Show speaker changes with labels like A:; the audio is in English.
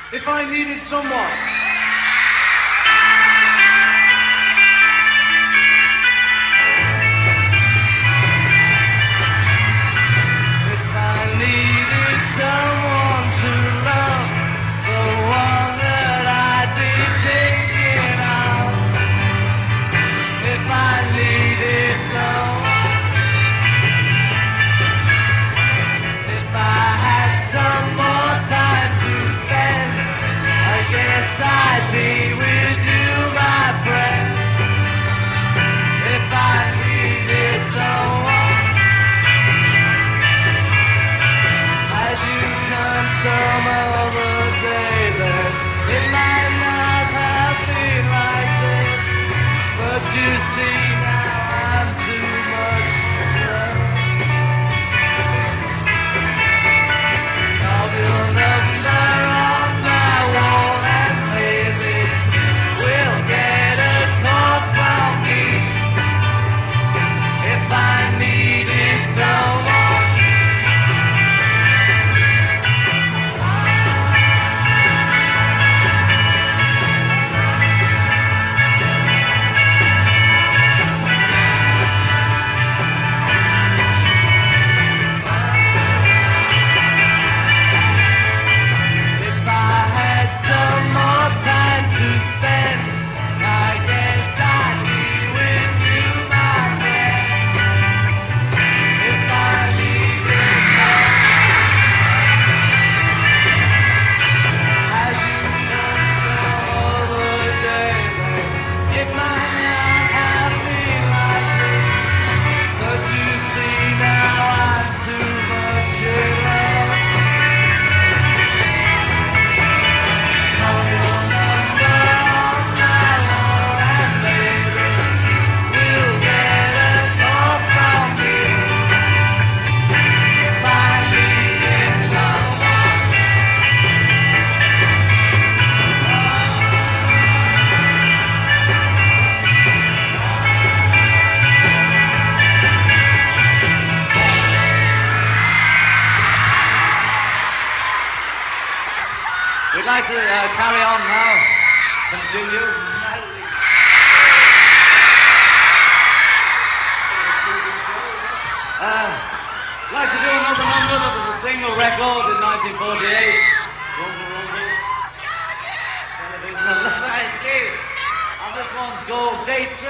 A: If I needed someone. If I needed someone to love, the one that I'd be thinking of. If I needed someone, if I had some more time to spend, I guess I'd be with you, my friend. If I needed someone, I'd you come some other day, then it might not have been like this. But you see now I'm too much to blame. Of your number on my wall, and maybe we'll get a call from me. If I needed someone, if I had some more time to spend, I guess I'd be with you, my friend. If I needed as you come some other day, then it might not have been like this. But you see now I'm too much in love. Call your number on my wall, and maybe we'll get a call from me. If I needed someone, we'd like to carry on now. Continue. I'd like to do another number that was a single record in 1948. Rumble, rumble. Television, and this one's called Date